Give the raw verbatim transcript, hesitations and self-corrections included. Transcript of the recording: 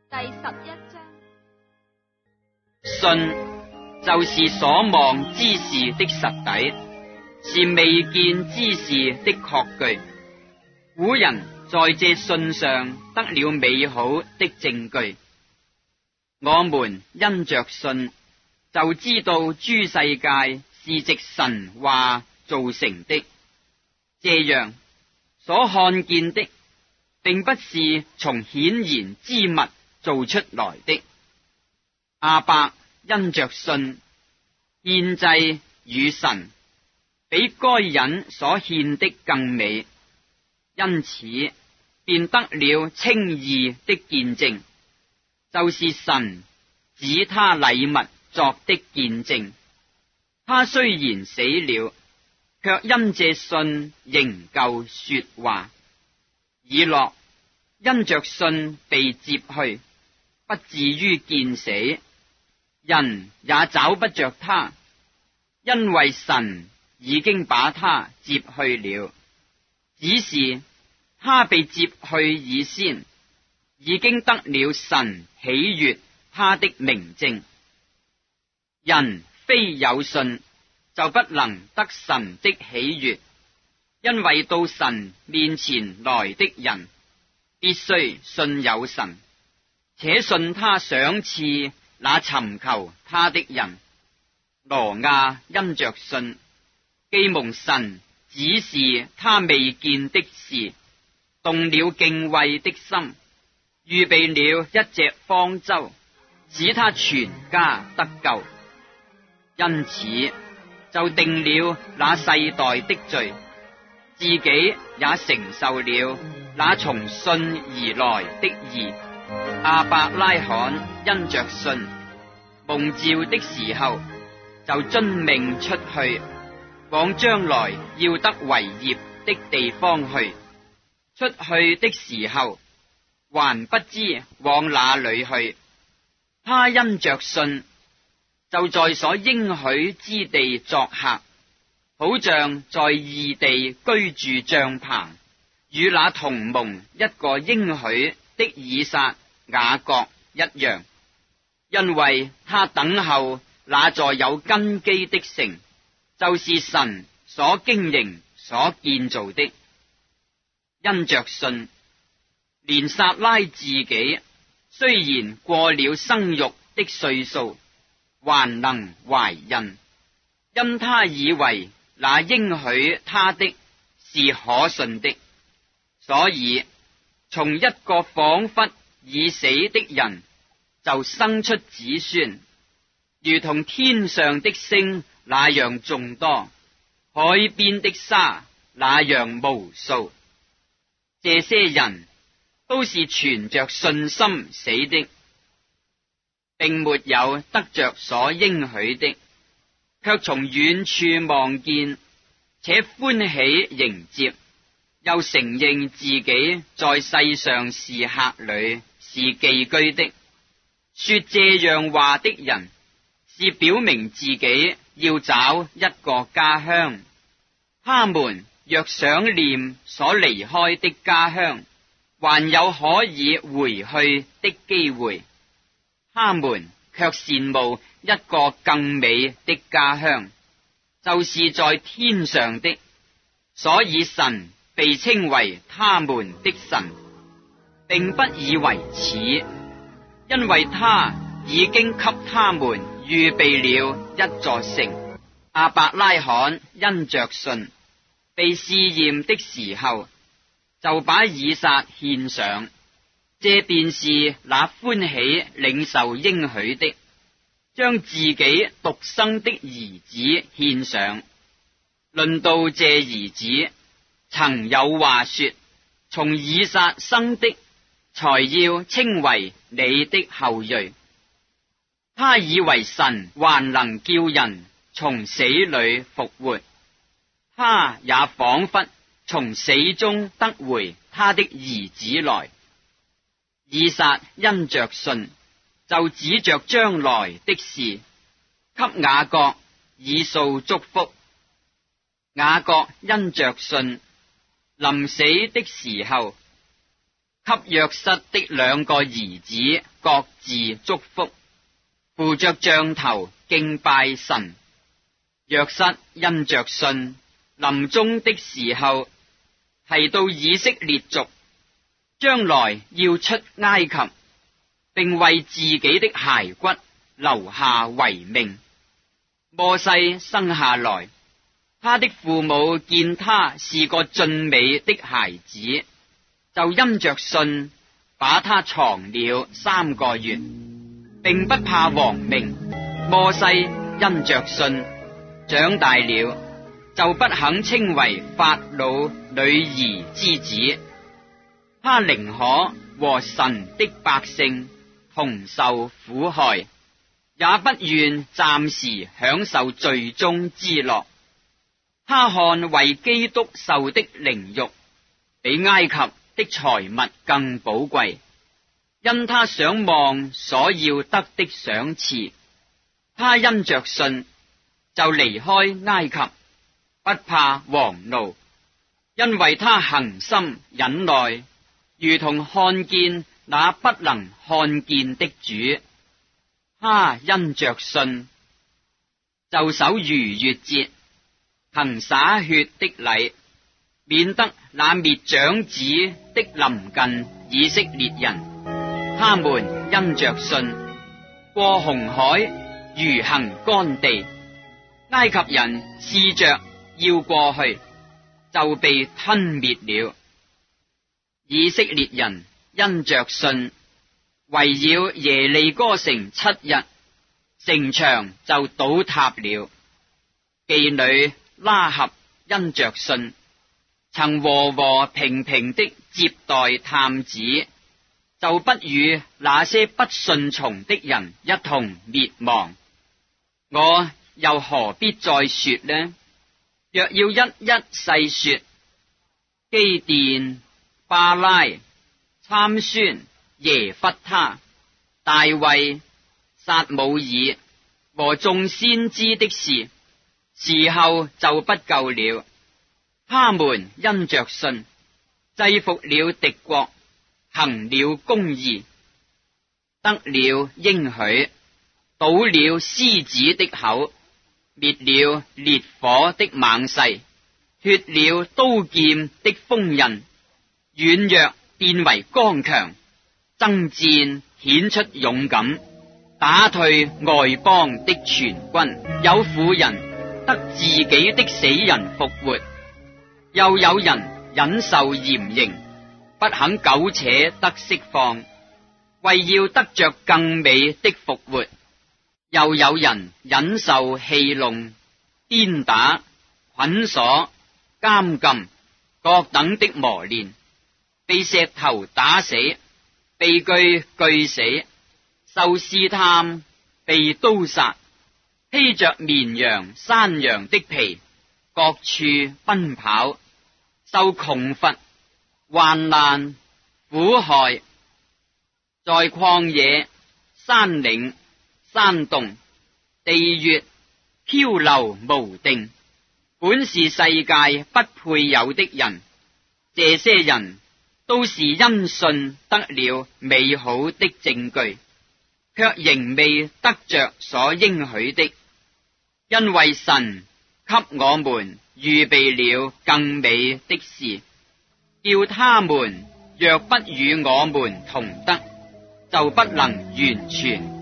第十一章。 信就是所望之事的實底，是未見之事的確據。古人在這信上得了美好的證據。我們因着信，就知道諸世界是藉神話造成的，這樣所看見的並不是從顯然之物造出來的。亞伯因着信獻祭與神，比該隱所獻的更美，因此便得了稱義的見證，就是神指他禮物作的見證。他雖然死了，卻因這信仍舊說話。以諾因着信被接去，不至於見死，人也找不着他，因為神已經把他接去了。只是他被接去以先，已經得了神喜悅他的明證。人非有信，就不能得神的喜悅，因為到神面前來的人，必須信有神，且信他賞賜那尋求他的人。挪亞因着信，既蒙神指示他未見的事，動了敬畏的心，預備了一隻方舟，使他全家得救。因此就定了那世代的罪，自己也承受了那從信而來的義。亞伯拉罕因着信，蒙召的時候，就遵命出去，往將來要得為業的地方去。出去的時候，還不知往哪裏去。他因着信，就在所應許之地作客，好像在異地居住帳棚，與那同蒙一個應許的以撒、雅各一樣，因為他等候那座有根基的城，就是神所經營所建造的。因着信，連撒拉自己雖然過了生育的歲數，還能懷孕，因他以為那應許他的是可信的，所以從一個仿佛已死的人就生出子孫，如同天上的星那樣眾多，海邊的沙那樣無數。這些人都是存着信心死的，並沒有得着所應許的，卻從遠處望見，且歡喜迎接，又承認自己在世上是客旅，是寄居的。說這樣話的人，是表明自己要找一個家鄉。他們若想念所離開的家鄉，還有可以回去的機會，他們卻羨慕一個更美的家鄉，就是在天上的。所以神被稱為他們的神，並不以為恥，因為他已經給他們預備了一座城。亞伯拉罕因着信，被試驗的時候，就把以撒獻上，這便是那歡喜領受應許的，將自己獨生的兒子獻上。論到這兒子，曾有話說：從以撒生的，才要稱為你的後裔。他以為神還能叫人從死裏復活，他也仿佛從死中得回他的兒子來。以撒因着信，就指着將來的事，給雅各、以掃祝福。雅各因着信，臨死的時候， 給約瑟的兩個兒子各自祝福，扶着杖頭敬拜神。約瑟因着信，臨終的時候提到以色列族將來要出埃及，並為自己的骸骨留下遺命。摩西生下來，他的父母見他是個俊美的孩子，就因着信把他藏了三個月，並不怕王命。摩西因着信長大了，就不肯稱為法老女兒之子，他寧可和神的百姓同受苦害，也不願暫時享受罪中之樂。他看為基督受的凌辱，比埃及的財物更寶貴，因他想望所要得的賞賜。他因着信就離開埃及，不怕王怒，因為他恒心忍耐，如同看見那不能看見的主。他因着信就守逾越節，行灑血的禮，免得那滅長子的臨近以色列人。他們因着信過紅海，如行乾地。埃及人試着要過去，就被吞滅了。以色列人因着信圍繞耶利哥城七日，城牆就倒塌了。妓女拉合因着信曾和和平平的接待探子，就不與那些不順從的人一同滅亡。我又何必再說呢？若要一一細說，基甸、巴拉、參孫、耶弗他、大衛、撒母耳和眾先知的事，時候就不夠了。他們因着信制服了敵國，行了公義，得了應許，堵了獅子的口，滅了烈火的猛勢，脫了刀劍的鋒刃，軟弱變為剛強，爭戰顯出勇敢，打退外邦的全軍。有婦人得自己的死人復活，又有人忍受嚴刑，不肯苟且得釋放，為要得着更美的復活。又有人忍受戲弄、鞭打、捆鎖、監禁各等的磨練，被石頭打死，被鋸鋸死，受試探，被刀殺，披着綿羊、山羊的皮，各處奔跑，受窮乏、患難、苦害，在曠野、山嶺、山洞、地穴漂流無定，本是世界不配有的人。這些人都是因信得了美好的證據，卻仍未得着所應許的，因為神給我們預備了更美的事，叫他們若不與我們同得，就不能完全